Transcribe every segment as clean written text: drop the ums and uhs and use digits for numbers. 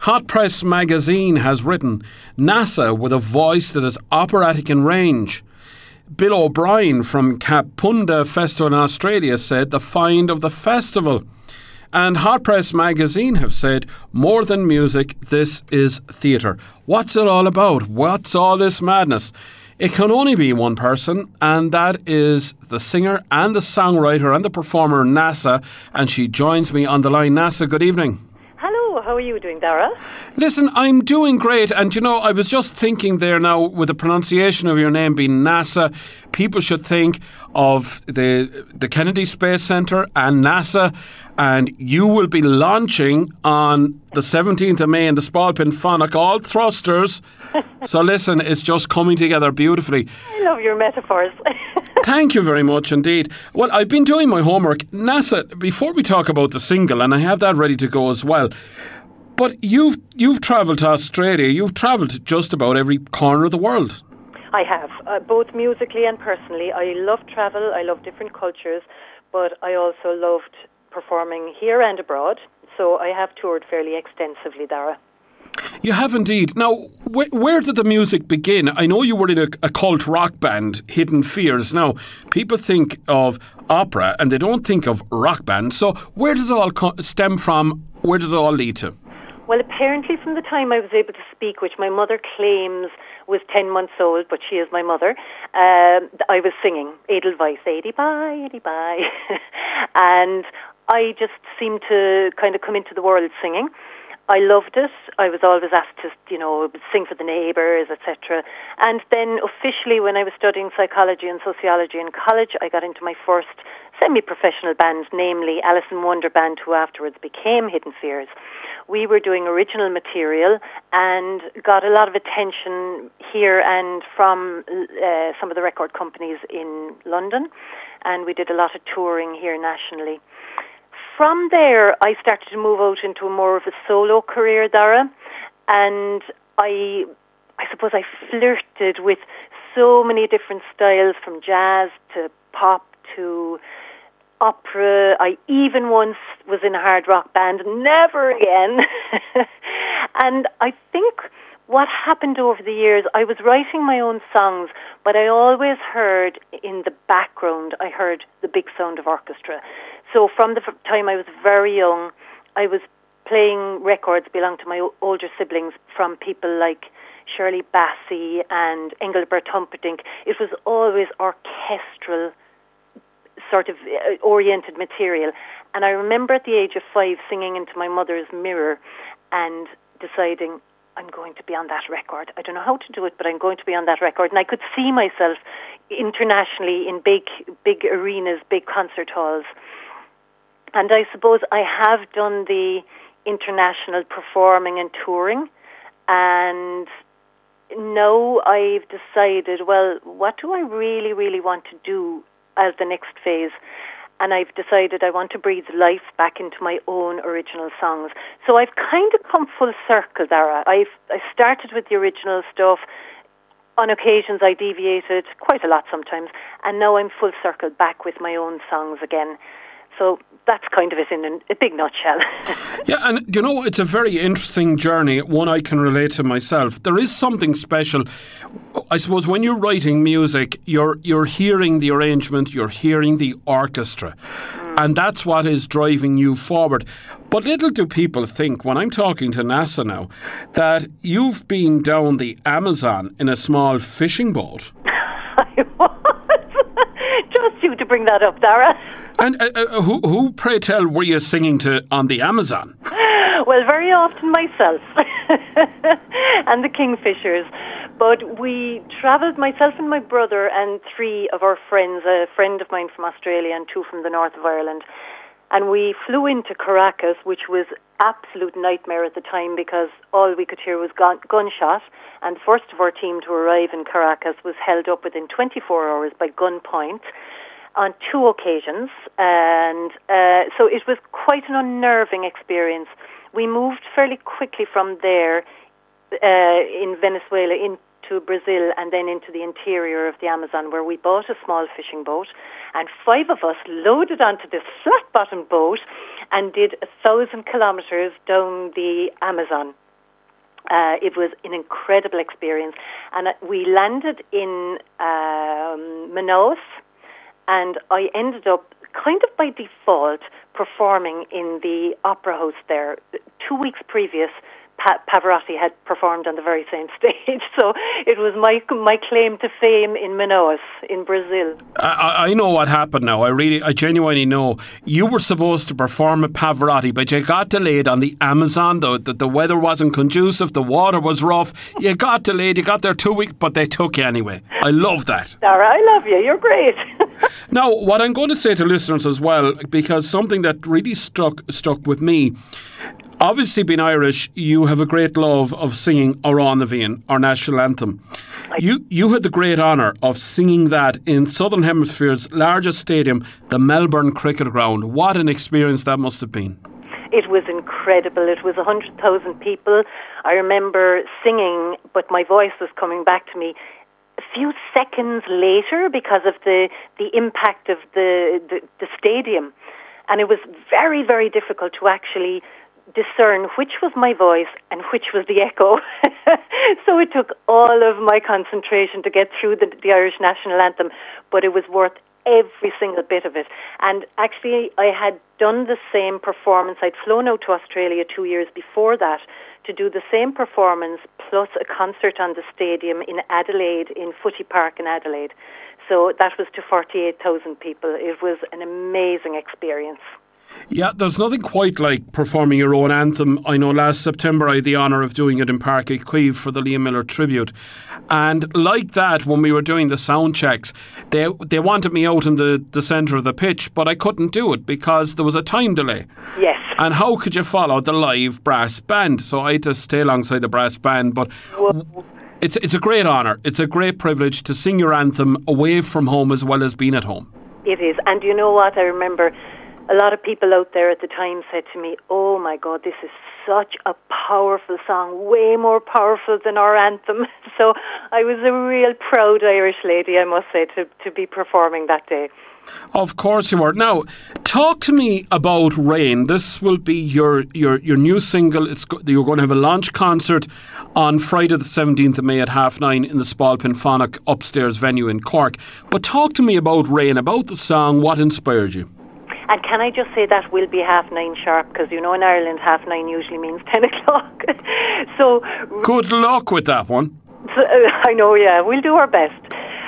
Hot Press magazine has written, NASA with a voice that is operatic in range. Bill O'Brien from Kapunda Festival in Australia said the find of the festival. And Hot Press magazine have said, more than music, this is theatre. What's it all about? What's all this madness? It can only be one person, and that is the singer and the songwriter and the performer NASA, and she joins me on the line. NASA, good evening. Hello, how are you doing, Dara? Listen, I'm doing great, and you know, I was just thinking there now, with the pronunciation of your name being NASA, people should think of the Kennedy Space Centre and NASA, and you will be launching on the 17th of May in the Spalpin Fánach, all thrusters. So listen, it's just coming together beautifully. I love your metaphors. Thank you very much indeed. Well, I've been doing my homework. NASA, before we talk about the single, and I have that ready to go as well, but you've travelled to Australia, you've travelled to just about every corner of the world. I have, both musically and personally. I love travel, I love different cultures, but I also loved performing here and abroad, so I have toured fairly extensively, Dara. You have indeed. Now, where did the music begin? I know you were in a cult rock band, Hidden Fears. Now, people think of opera and they don't think of rock band. So where did it all stem from? Where did it all lead to? Well, apparently from the time I was able to speak, which my mother claims was 10 months old, but she is my mother, I was singing Edelweiss, Edi bye, Edi bye. And I just seemed to kind of come into the world singing. I loved it. I was always asked to, sing for the neighbours, etc. And then officially when I was studying psychology and sociology in college, I got into my first semi-professional band, namely Alice in Wonder Band, who afterwards became Hidden Fears. We were doing original material and got a lot of attention here and from some of the record companies in London. And we did a lot of touring here nationally. From there, I started to move out into more of a solo career, Dara, and I suppose I flirted with so many different styles, from jazz to pop to opera. I even once was in a hard rock band, never again. And I think what happened over the years, I was writing my own songs, but I always heard in the background, I heard the big sound of orchestra. So from the time I was very young, I was playing records belonging to my older siblings from people like Shirley Bassey and Engelbert Humperdinck. It was always orchestral sort of oriented material. And I remember at the age of 5 singing into my mother's mirror and deciding, I'm going to be on that record. I don't know how to do it, but I'm going to be on that record. And I could see myself internationally in big arenas, big concert halls. And I suppose I have done the international performing and touring. And now I've decided, well, what do I really, really want to do as the next phase? And I've decided I want to breathe life back into my own original songs. So I've kind of come full circle, Dara. I started with the original stuff. On occasions I deviated, quite a lot sometimes. And now I'm full circle back with my own songs again. So that's kind of it in a big nutshell. Yeah, and it's a very interesting journey, one I can relate to myself. There is something special. I suppose when you're writing music, you're hearing the arrangement, you're hearing the orchestra. And that's what is driving you forward. But little do people think, when I'm talking to NASA now, that you've been down the Amazon in a small fishing boat. I was. Just you to bring that up, Dara. And who, pray tell, were you singing to on the Amazon? Well, very often myself and the Kingfishers. But we travelled, myself and my brother and 3 of our friends, a friend of mine from Australia and 2 from the north of Ireland. And we flew into Caracas, which was absolute nightmare at the time because all we could hear was gunshot. And the first of our team to arrive in Caracas was held up within 24 hours by gunpoint on 2 occasions. And so it was quite an unnerving experience. We moved fairly quickly from there in Venezuela into Brazil and then into the interior of the Amazon, where we bought a small fishing boat, and 5 of us loaded onto this flat-bottomed boat and did 1,000 kilometres down the Amazon. It was an incredible experience. And we landed in Manaus, and I ended up, kind of by default, performing in the Opera House there. 2 weeks previous, Pavarotti had performed on the very same stage, so it was my claim to fame in Manaus, in Brazil. I know what happened now. I genuinely know. You were supposed to perform at Pavarotti, but you got delayed on the Amazon. The weather wasn't conducive, the water was rough. You got delayed, you got there 2 weeks, but they took you anyway. I love that. Sarah, I love you. You're great. Now, what I'm going to say to listeners as well, because something that really stuck with me, obviously being Irish, you have a great love of singing Aráin na Bhíonn, our national anthem. You had the great honour of singing that in Southern Hemisphere's largest stadium, the Melbourne Cricket Ground. What an experience that must have been. It was incredible. It was 100,000 people. I remember singing, but my voice was coming back to me a few seconds later because of the impact of the stadium. And it was very, very difficult to actually discern which was my voice and which was the echo. So it took all of my concentration to get through the Irish national anthem, but it was worth every single bit of it. And actually, I had done the same performance. I'd flown out to Australia 2 years before that to do the same performance plus a concert on the stadium in Adelaide, in Footy Park in Adelaide. So that was to 48,000 people. It was an amazing experience. Yeah, there's nothing quite like performing your own anthem. I know last September I had the honour of doing it in Páirc Uí Chaoimh for the Liam Miller tribute. And like that, when we were doing the sound checks, they wanted me out in the centre of the pitch, but I couldn't do it because there was a time delay. Yes. And how could you follow the live brass band? So I had to stay alongside the brass band. But it's a great honour. It's a great privilege to sing your anthem away from home as well as being at home. It is. And you know what? I remember a lot of people out there at the time said to me, oh my God, this is such a powerful song, way more powerful than our anthem. So I was a real proud Irish lady, I must say, to be performing that day. Of course you were. Now, talk to me about Rain. This will be your new single. You're going to have a launch concert on Friday the 17th of May at 9:30 in the Spall Penfonic upstairs venue in Cork. But talk to me about Rain, about the song, what inspired you? And can I just say that will be 9:30 sharp, because you know in Ireland 9:30 usually means 10 o'clock. So good luck with that one. I know, yeah, we'll do our best.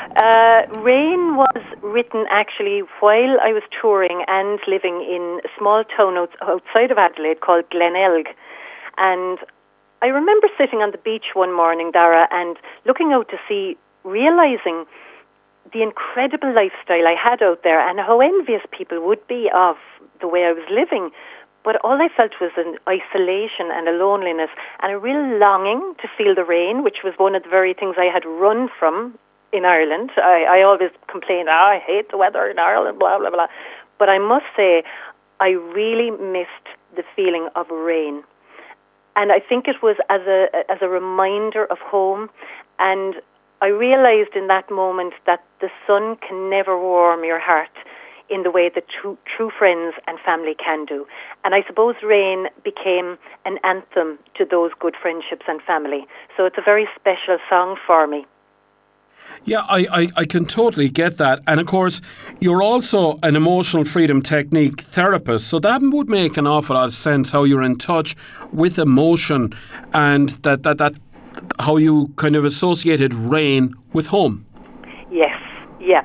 Rain was written actually while I was touring and living in a small town outside of Adelaide called Glenelg. And I remember sitting on the beach one morning, Dara, and looking out to sea, realising the incredible lifestyle I had out there and how envious people would be of the way I was living. But all I felt was an isolation and a loneliness and a real longing to feel the rain, which was one of the very things I had run from in Ireland. I always complained, I hate the weather in Ireland, blah, blah, blah. But I must say, I really missed the feeling of rain. And I think it was as a reminder of home. And I realised in that moment that the sun can never warm your heart in the way that true friends and family can do. And I suppose Rain became an anthem to those good friendships and family. So it's a very special song for me. Yeah, I can totally get that. And of course, you're also an emotional freedom technique therapist. So that would make an awful lot of sense, how you're in touch with emotion and that how you kind of associated rain with home. Yes, yeah.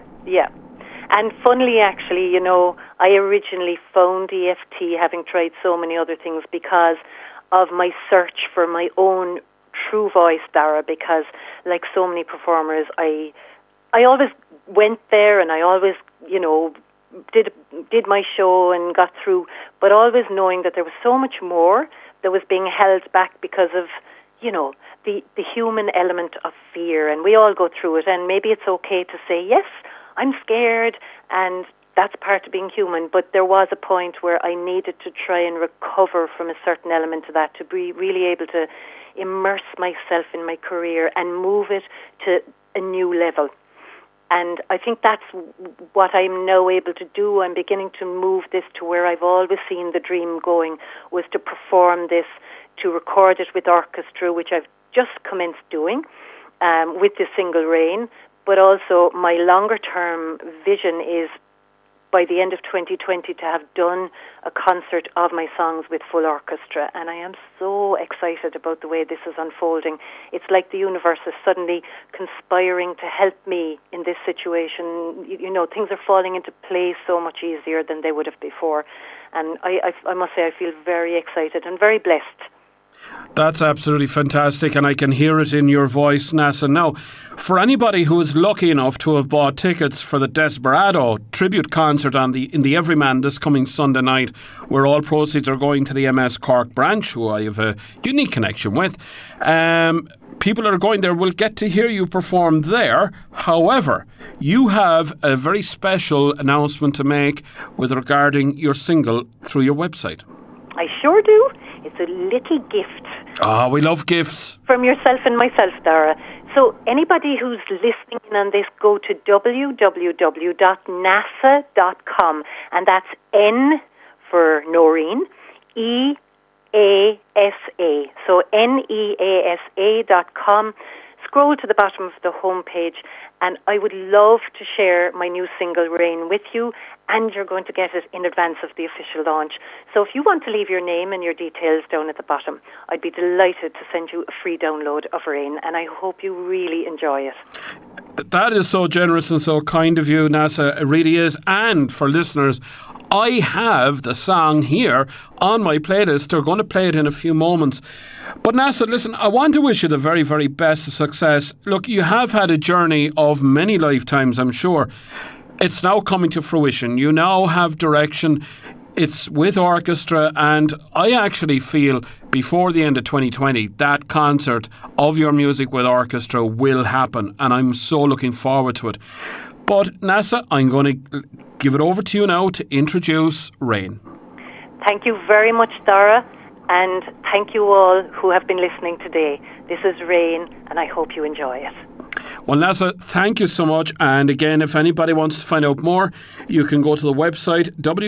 And funnily, actually, you know, I originally found EFT, having tried so many other things, because of my search for my own true voice, Dara, because like so many performers, I always went there and I always, you know, did my show and got through, but always knowing that there was so much more that was being held back because of, you know, the human element of fear. And we all go through it, and maybe it's okay to say, yes, I'm scared, and that's part of being human. But there was a point where I needed to try and recover from a certain element of that to be really able to immerse myself in my career and move it to a new level. And I think that's what I'm now able to do. I'm beginning to move this to where I've always seen the dream going, was to perform this to record it with orchestra, which I've just commenced doing with the single Rain. But also my longer-term vision is by the end of 2020 to have done a concert of my songs with full orchestra. And I am so excited about the way this is unfolding. It's like the universe is suddenly conspiring to help me in this situation. You know, things are falling into place so much easier than they would have before. And I must say I feel very excited and very blessed. That's absolutely fantastic, and I can hear it in your voice, Neasa. Now, for anybody who is lucky enough to have bought tickets for the Desperado tribute concert in the Everyman this coming Sunday night, where all proceeds are going to the MS Cork branch, who I have a unique connection with, people that are going there will get to hear you perform there. However, you have a very special announcement to make regarding your single through your website. I sure do. It's a little gift. Ah, we love gifts. From yourself and myself, Dara. So anybody who's listening in on this, go to www.nasa.com, and that's N for Noreen, E-A-S-A. So NEASA.com. Scroll to the bottom of the homepage, and I would love to share my new single, Rain, with you, and you're going to get it in advance of the official launch. So if you want to leave your name and your details down at the bottom, I'd be delighted to send you a free download of Rain, and I hope you really enjoy it. That is so generous and so kind of you, Neasa. It really is. And for listeners, I have the song here on my playlist. They're going to play it in a few moments. But Neasa, listen, I want to wish you the very, very best of success. Look, you have had a journey of many lifetimes, I'm sure. It's now coming to fruition. You now have direction. It's with orchestra, and I actually feel before the end of 2020 that concert of your music with orchestra will happen, and I'm so looking forward to it. But Neasa, I'm going to give it over to you now to introduce Rain. Thank you very much, Dara, and thank you all who have been listening today. This is Rain, and I hope you enjoy it. Well, Neasa, thank you so much. And again, if anybody wants to find out more, you can go to the website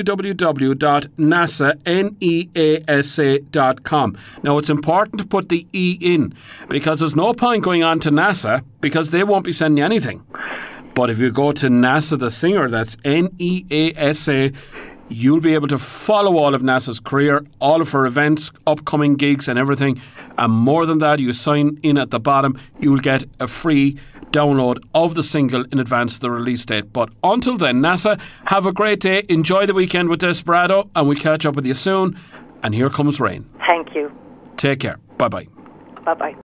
www.nasa.com. Now, it's important to put the E in, because there's no point going on to NASA, because they won't be sending you anything. But if you go to Neasa the singer, that's Neasa, you'll be able to follow all of Neasa's career, all of her events, upcoming gigs and everything. And more than that, you sign in at the bottom, you will get a free download of the single in advance of the release date. But until then, Neasa, have a great day. Enjoy the weekend with Desperado, and we'll catch up with you soon. And here comes Rain. Thank you. Take care. Bye-bye. Bye-bye.